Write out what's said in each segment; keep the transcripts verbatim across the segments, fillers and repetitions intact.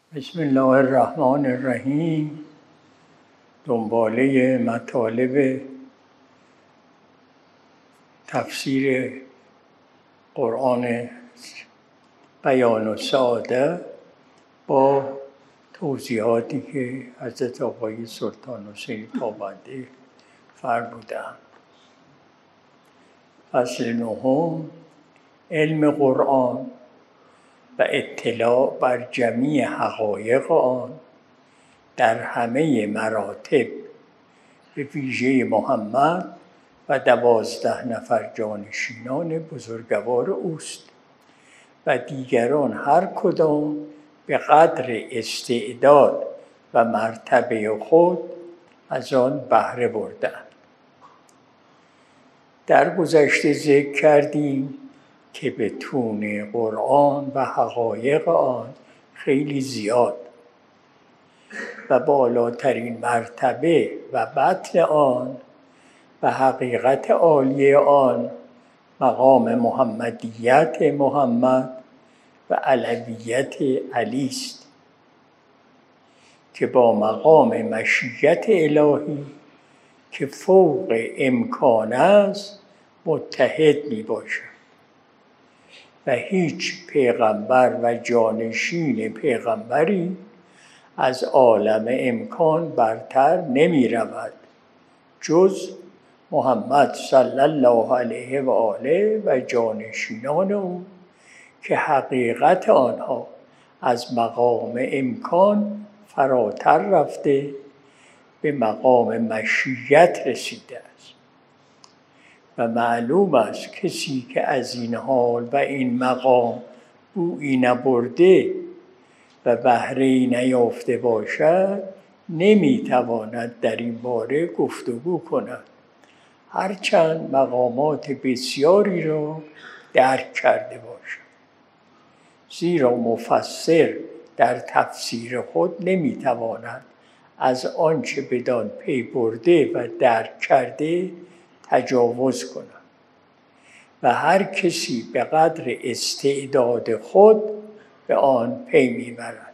بسم الله الرحمن الرحیم. دنباله مطالب تفسیر قرآن بیان السعاده با توضیحاتی که حضرت آقای سلطان حسین تابنده فرمودند. فصل نهم، علم قرآن و اطلاع بر جمیع حقایق آن در همه مراتب به ویژه محمد و دوازده نفر جانشینان بزرگوار اوست و دیگران هر کدام به قدر استعداد و مرتبه خود از آن بهره بردند. در گذشته ذکر کردیم که به تون قرآن و حقایق آن خیلی زیاد و بالاترین مرتبه و بطن آن و حقیقت عالی آن مقام محمدیت محمد و علویت علی است که با مقام مشیت الهی که فوق امکان است متحد می باشد و هیچ پیغمبر و جانشین پیغمبری از عالم امکان برتر نمی رود جز محمد صلی الله علیه و آله و جانشینان او که حقیقت آنها از مقام امکان فراتر رفته به مقام مشیت رسیده است و معلوم است کسی که از این حال و این مقام بویی نبرده و بهره‌ای نیافته باشد نمیتواند در این باره گفتگو کند، هرچند مقامات بسیاری را درک کرده باشد. زیرا مفسر در تفسیر خود نمیتواند از آنچه بدان پی برده و درک کرده تجاوز کند و هر کسی به قدر استعداد خود به آن پی میبرد.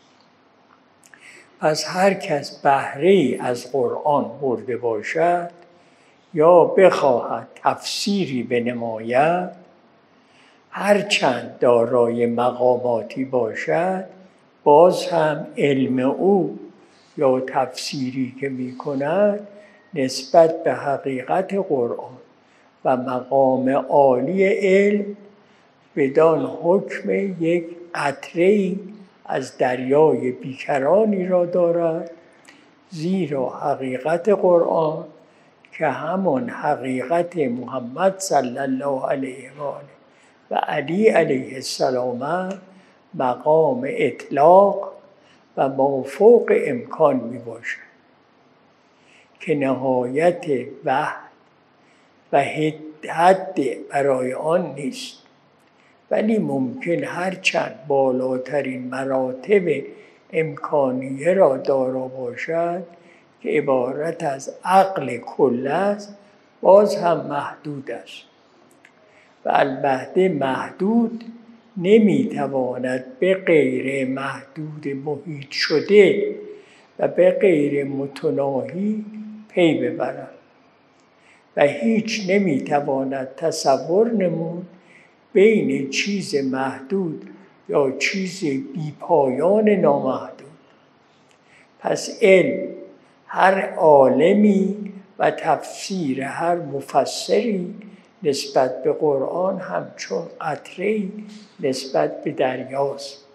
پس هر کس بهره‌ای از قرآن برده باشد یا بخواهد تفسیری بنماید، هرچند دارای مقاماتی باشد باز هم علم او یا تفسیری که میکند نسبت به حقیقت قرآن و مقام عالی علم بدان حکم یک قطره‌ای از دریای بیکرانی را دارد، زیرا حقیقت قرآن که همان حقیقت محمد صلی الله علیه و آله و علی علیه السلام مقام اطلاق و مافوق امکان می باشد که نهایت وحد و حد برای آن نیست، ولی ممکن هرچند بالاترین مراتب امکانیه را دارا باشد که عبارت از عقل کل است، باز هم محدود است و البته محدود نمیتواند به غیر محدود محیط شده و به غیر متناهی پی ببرد و هیچ نمیتواند تصور نمود بین چیز محدود یا چیز بیپایان نامحدود. پس علم هر عالمی و تفسیر هر مفسری نسبت به قرآن همچون قطره‌ای نسبت به دریاست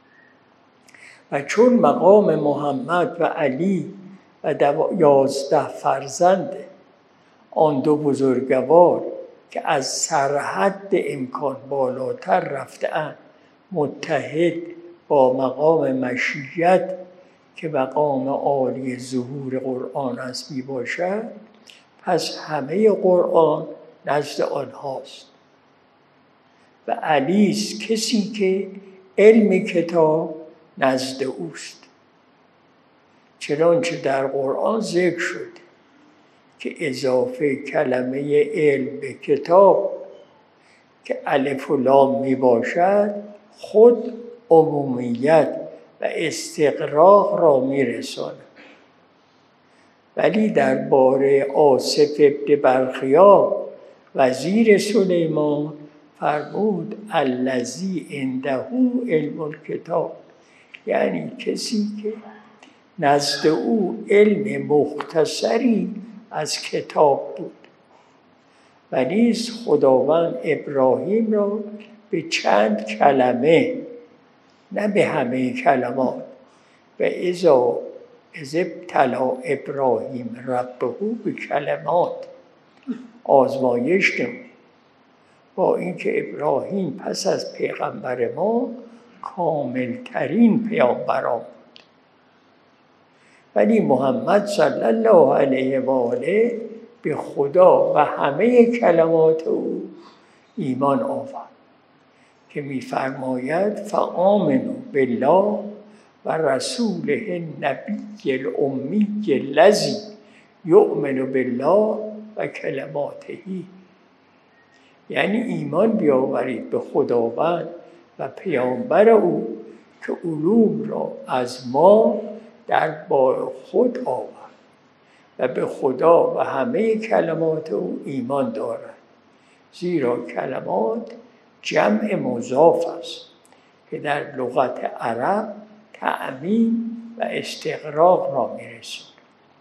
و چون مقام محمد و علی و یازده فرزند آن دو بزرگوار که از سرحد امکان بالاتر رفته‌اند متحد با مقام مشیت که مقام عالی ظهور قرآن است می باشد، پس همه قرآن نزد آنهاست و علی است کسی که علم کتاب نزد اوست، چنانچه در قرآن ذکر شد که اضافه کلمه علم به کتاب که الف و لام می باشد خود عمومیت و استغراق را میرساند. ولی درباره آصف ابن برخیا وزیر سلیمان فرمود الذی عنده علم الکتاب، یعنی کسی که نزد او علم مختصری از کتاب بود. و نیز خداوند ابراهیم را به چند کلمه، نه به همه کلمات، و اذا اذ ابتلی ابراهیم ربه به کلمات آزمایش نمود، با اینکه ابراهیم پس از پیغمبر ما کاملترین پیامبران بود. ولی محمد صلی الله علیه و آله به خدا و همه کلمات او ایمان آورد که می‌فرماید فآمنوا بالله و رسوله النبی الامی الذی یؤمن بالله و کلماته، یعنی ایمان بیاورید به خداوند و پیامبر او که علوم را از ما در با خود آورد و به خدا و همه کلمات او ایمان دارد، زیرا کلمات جمع مضاف است که در لغت عرب تعمیم و استغراق را می‌رساند.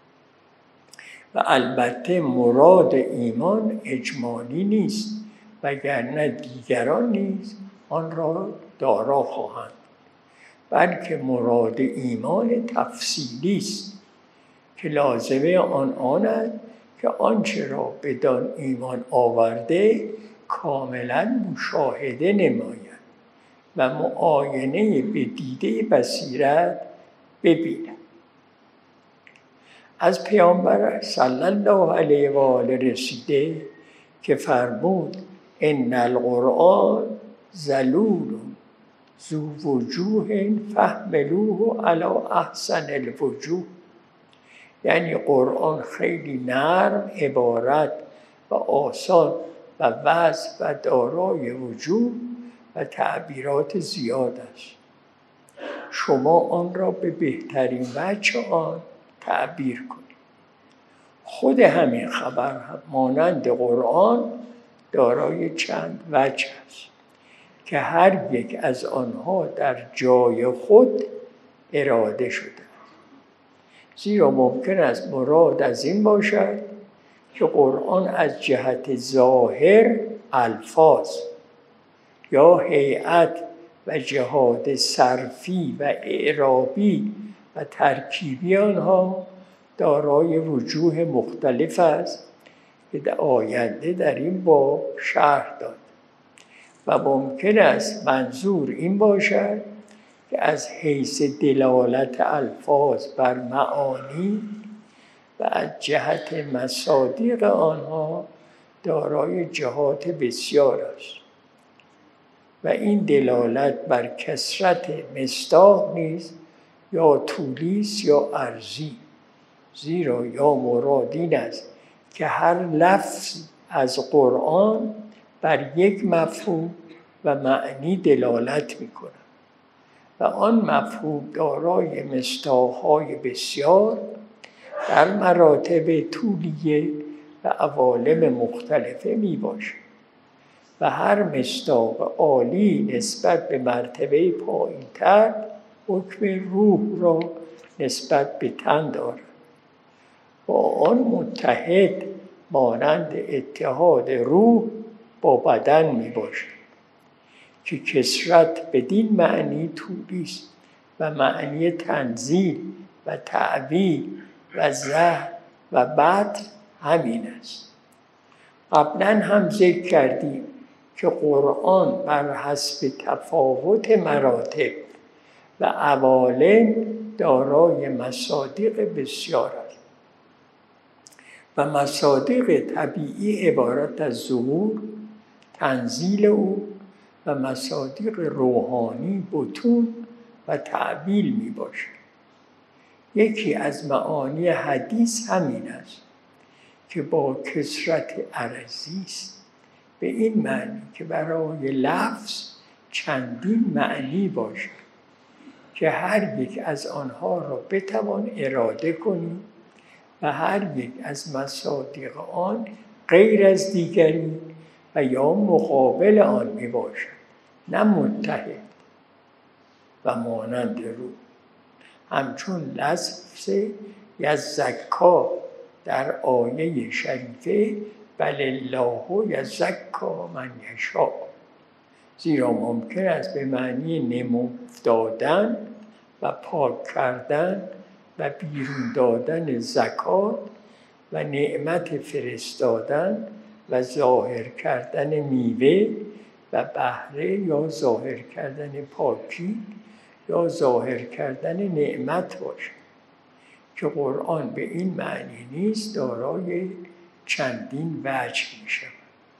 و البته مراد ایمان اجمالی نیست، وگرنه دیگران نیز آن را دارا خواهند، بلکه مراد ایمان تفصیلی است که لازمه آن آند که آنچه را بدان ایمان آورده کاملا مشاهده نماید و معاینه به دیده بصیرت ببیند. از پیامبر صلی الله علیه و آله رسیده که فرمود ان القرآن ذلول ذو وجوه فاحملوه علی احسن الوجوه، یعنی قرآن خیلی نرم، عبارت و آسان و وضع و دارای وجوه و تعبیرات زیاد است. شما آن را به بهترین وجه آن تعبیر کنید. خود همین خبر هم مانند قرآن دارای چند وجه است که هر یک از آنها در جای خود اراده شده. زیرا ممکن است مراد از این باشد که قرآن از جهت ظاهر الفاظ یا هیئت و جهات صرفی و اعرابی و ترکیبی آنها دارای وجوه مختلف است که در آینده در این باب شرح داد. و ممکن است منظور این باشد که از حیث دلالت الفاظ بر معانی و از جهت مصادیق آنها دارای جهات بسیار است و این دلالت بر کثرت مصداق نیز یا طولی است یا عرضی، زیرا یا مراد این است که هر لفظ از قرآن بر یک مفهوم و معنی دلالت می‌کند و آن مفهوم دارای مصداق‌های بسیار در مراتب طولیه و عوالم مختلفه میباشد و هر مصداق عالی نسبت به مرتبه پایین‌تر حکم روح را نسبت به تن دارد. با آن متحد مانند اتحاد روح با بدن میباشد که کثرت بدین معنی طولی است و معنی تنزیل و تعبیر و زهر و بطن همین است. قبلا هم ذکر کردیم که قرآن بر حسب تفاوت مراتب و عوالم دارای مصادیق بسیار است و مصادیق طبیعی عبارت از ظهور، تنزیل او و مصادیق روحانی بطون و تعبیل می باشد. یکی از معانی حدیث همین است که با کثرت عرضی است، به این معنی که برای لفظ چندین معنی باشد که هر یک از آنها را بتوان اراده کنی و هر یک از مصادیق آن غیر از دیگری و یا مقابل آن می باشد، نه متحد و مانند رو. همچون لفظ یزکا در آیه شریفه بلالله یزکا من یشاء، زیرا ممکن است به معنی نمو دادن و پاک کردن و بیرون دادن زکات و نعمت فرستادن و ظاهر کردن میوه و بهره یا ظاهر کردن پاکی یا ظاهر کردن نعمت باشد که قرآن به این معنی نیست، دارای چندین وجه می شود.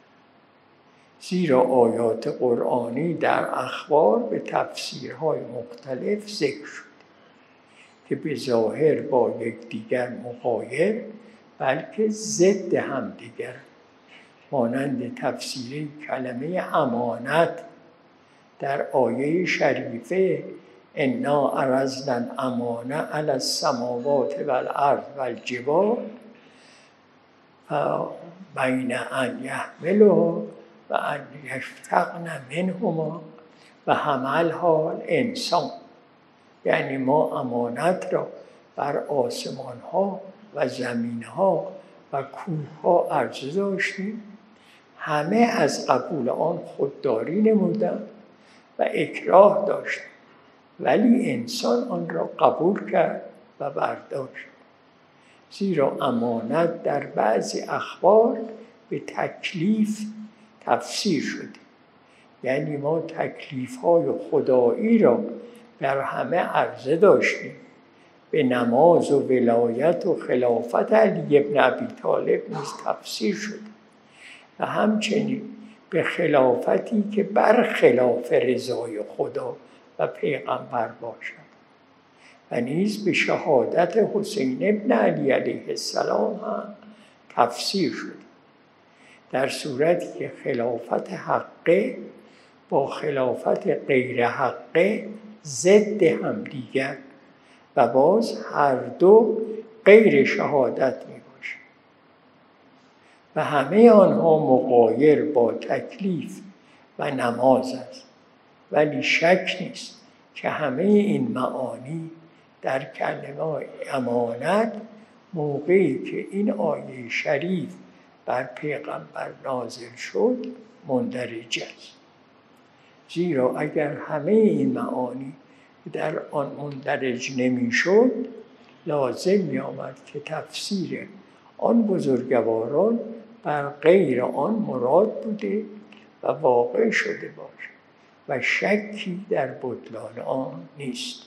زیرا آیات قرآنی در اخبار به تفسیرهای مختلف ذکر شد که به ظاهر با یکدیگر مغایر بلکه ضد همدیگر، مانند تفسیر کلمه امانت در آیه شریفه انا عرضنا الامانه علی السماوات والارض والجبال بین ان یحملها و ان یشفقن منهما و حملها الانسان، یعنی ما امانت را بر آسمان ها و زمین ها و کوه ها عرضه داشتیم، همه از قبول آن خودداری نمودند و اکراه داشتند، ولی انسان آن را قبول کرد و برداشت. زیرا امانت در بعضی اخبار به تکلیف تفسیر شده، یعنی ما تکلیف های خدایی را بر همه عرضه داشتیم. به نماز و ولایت و خلافت علی ابن ابی طالب نیز تفسیر شده و همچنین به خلافتی که بر خلاف رضای خدا و پیغمبر باشد و نیز به شهادت حسین ابن علی علیه السلام هم تفسیر شده، در صورتی که خلافت حقه با خلافت غیر حقه ضد هم دیگر و باز هر دو غیر شهادت می باشه و همه آنها مغایر با تکلیف و نماز است. ولی شک نیست که همه این معانی در کلمه امانت موقعی که این آیه شریف بر پیغمبر نازل شد مندرج است. زیرا اگر همه این معانی در آن مندرج نمی شد، لازم می آمد که تفسیر آن بزرگواران بر غیر آن مراد بوده و واقع شده باشد و شکی در بطلان آن نیست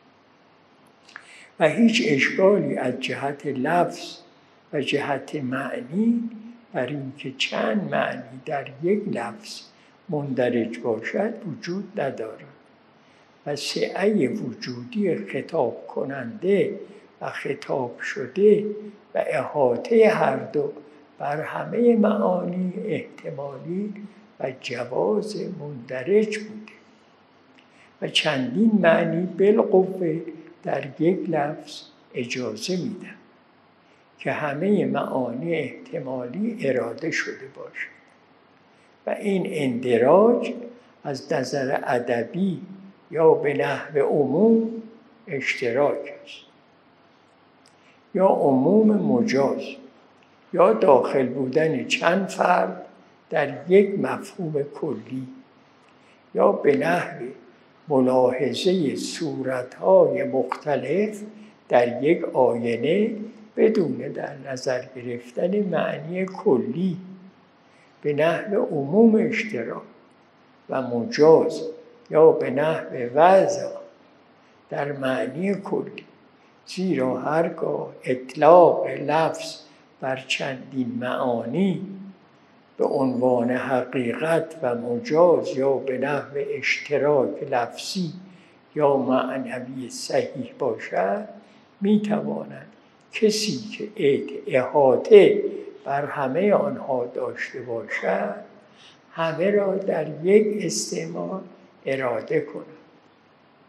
و هیچ اشکالی از جهت لفظ و جهت معنی بر اینکه چند معنی در یک لفظ مندرج باشد وجود ندارد و سعی وجودی خطاب کننده و خطاب شده و احاطه هر دو بر همه معانی احتمالی و جواز مندرج بوده و چندین معنی بالقوه در یک لفظ اجازه میدن که همه معانی احتمالی اراده شده باشد و این اندراج از نظر ادبی یا به نحو عموم اشتراک است یا عموم مجاز یا داخل بودن چند فرد در یک مفهوم کلی یا به نحو ملاحظه صورت‌های مختلف در یک آینه بدون در نظر گرفتن معنی کلی به نحو عموم اشتراک و مجاز یا به نحو وضع در معنی کلی. زیرا هرگاه اطلاق لفظ بر چندین معانی به عنوان حقیقت و مجاز یا به نحو اشتراک لفظی یا معنوی صحیح باشد، می تواند کسی که احاطه بر همه آنها داشته باشد همه را در یک استعمال اراده کند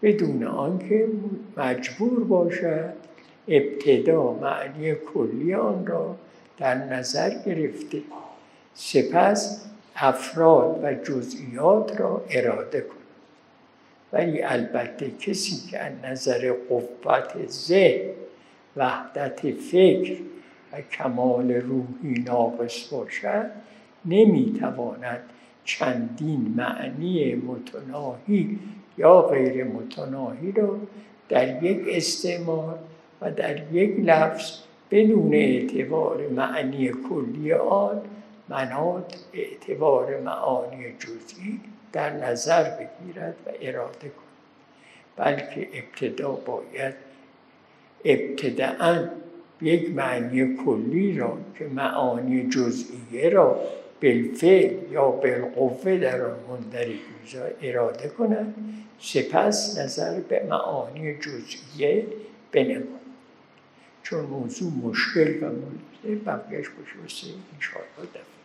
بدون آنکه مجبور باشد ابتدا معنی کلی آن را در نظر گرفته سپس افراد و جزئیات را اراده کند. ولی البته کسی که از نظر قوت ذهن، وحدت فکر و کمال روحی ناقص باشد نمیتواند چندین معنی متناهی یا غیر متناهی را در یک استعمال و در یک لفظ بدون اعتبار معنی کلی آن مناط اعتبار معانی جزئی در نظر بگیرد و اراده کند، بلکه ابتدا باید ابتداً یک معنی کلی را که معانی جزئیه را بالفعل یا بالقوه در آن مندرج اراده کند، سپس نظر به معانی جزئیه بنماید. چون موضوع مشکل و ملزم بقیهش باشه انشاءالله دفعه